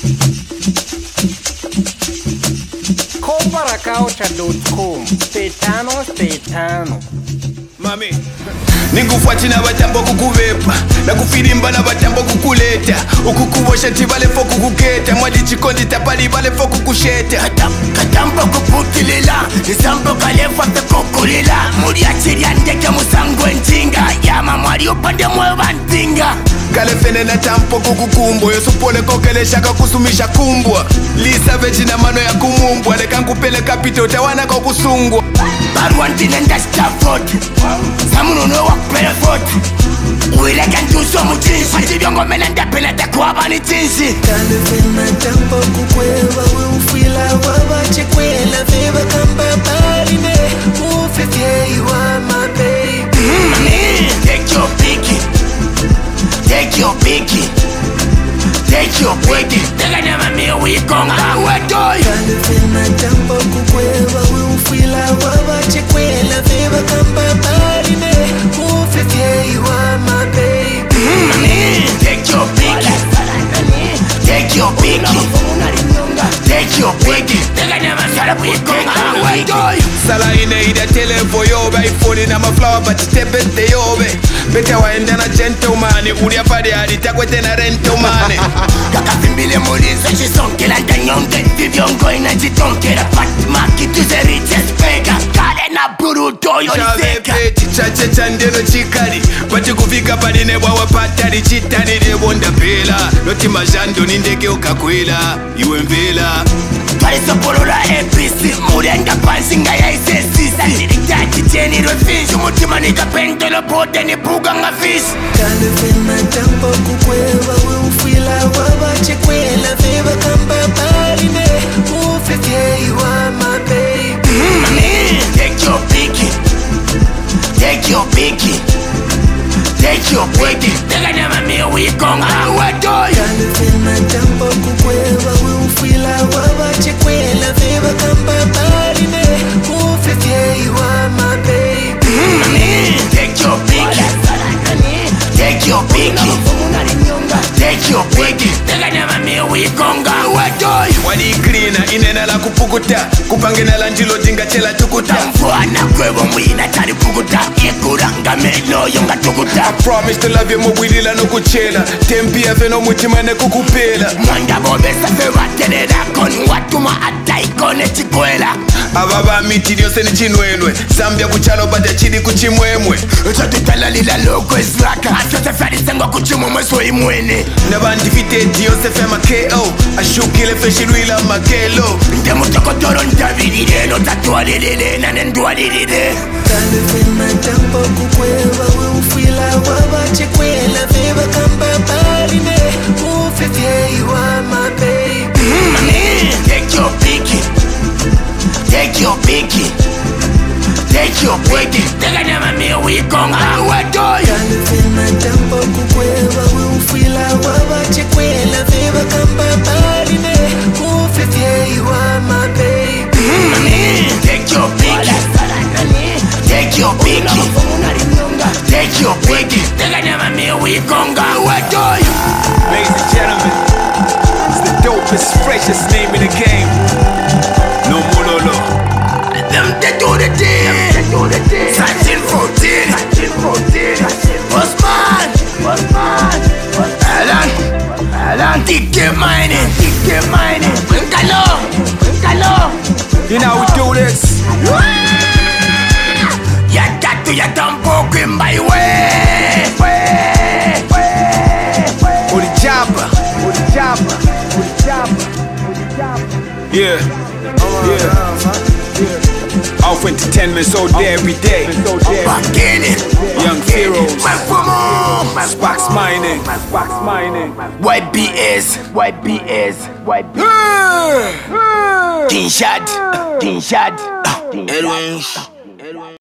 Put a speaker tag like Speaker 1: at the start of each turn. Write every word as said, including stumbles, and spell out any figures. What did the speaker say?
Speaker 1: Coparacaucha dot com. Spetano, spetano.
Speaker 2: Mami ningufuati na batambo kukuvepa na kufirimba na batambo kukuleta ukukubosha tibale fo kukuketa mwadi chikondi tapali bale fo kukusheta Katam, katambo kuputilila nisambo kalefa pe kukulila muri achiria ndeke musango njinga yama mwari upande mwewa ntinga kalefene na tampo kukukumbo yosupole kokele shaka kusumisha kumbwa lisa vechi na mano ya kumumbwa nekankupele kapito tawana kwa kusungwa barwantine ndashita foti samunono wakupele foti uileke ntuso muchinshi atibiyongomele ndepele tekuwaba ni chinshi
Speaker 3: kalefene tampo kukwewa ufila wabachekwela veva kamba barine ufefyeiwa my baby
Speaker 2: Mami, take your picky Take your picky Take your picky Tega nyama miyo wikonga Wetoy
Speaker 3: kalefene tampo kukwewa ufila wabachekwela veva kamba barine ufefyeiwa my baby
Speaker 2: Mami, take your picky Take your picky Take your picky Tega nyama miyo wikonga Wetoy Sala ine ida telefo yobe iPhone na maflower but tepete yobe Bete waenda na gentleman Uri apade alitakwe tena rentomane Kaka fimbile mulizo chisonkela ndanyonge Vivyongo ina jitonkela Patmaki to the richest beggar Kale na buruto yoliseka Chache chandelo chikari Pati kufika padine wawa patari Chitani rebonda pela Noti majando nindeke ukakwela Iwe mvela Pariso polola A P C Murenda pansinga ya isesisi Sandiritaji cheni refinji Mutima nika pentolo pote ni buga nga fish
Speaker 3: kalefene tampo kukwewa ufila wabachekwela veva kamba barine ufefyeiwa my baby
Speaker 2: Mami, take your picky Take your picky Take your picky Tega nyama miyo wikonga Wetoy
Speaker 3: kalefene tampo kukwewa ufila wabachekwela veva kamba barine ufefyeiwa my baby
Speaker 2: Mami, take your picky Take your picky Take your picky Tega nyama miyo wikonga Wetoy Wadi cleaner inena la kupukuta Kupangena la njilo jinga chela tukuta Mfuana kwewa mwina tari pukuta Yekuranga meno yonga tukuta I promise to love you mwili la nukuchela Tempia feno mutimane kukupela Mwanda bobesa fewa tenera Koni watuma ata ikone chikwela Ababa miti diose ni chinwenwe Zambia kuchalo bada chidi kuchimwemwe Chotitala lila loko eslaka Achote fadi sengwa kuchimwemwe so imwene Nabandi vite diose fema K O Ashukile feshiruila makelo Ndemu toko toro ntavirire No tatua lilile na nendua lilile
Speaker 3: kalefene tampo kukwewa ufila wabachekwela veva kamba barine ufefyeiwa my baby
Speaker 2: Mami, take your picky Take your picky Take your picky Tega nyama miyo wikonga Wetoy
Speaker 3: kalefene tampo kukwewa ufila wabachekwela veva kamba barine ufefyeiwa my baby
Speaker 2: Mami, take your picky Take your picky Take your picky Tega nyama miyo wikonga Wetoy Ladies and gentlemen, it's the dopest, freshest name in the game. No Mulolo. Them they do the thing. Searching for thing. Osman. Alan. Alan. D K mining. D K mining. Nkalo. Nkalo. You know we do this. Ya tatu ya tampo kwimba iwe. Uri chapa. Uri chapa. Uri chapa. Yeah. Yeah. Off entertainment all day, every day. Young Heroes. Sparks Mining. Sparks Mining. White B S. White B S. White B S. King Shad. King Shad. Edwin.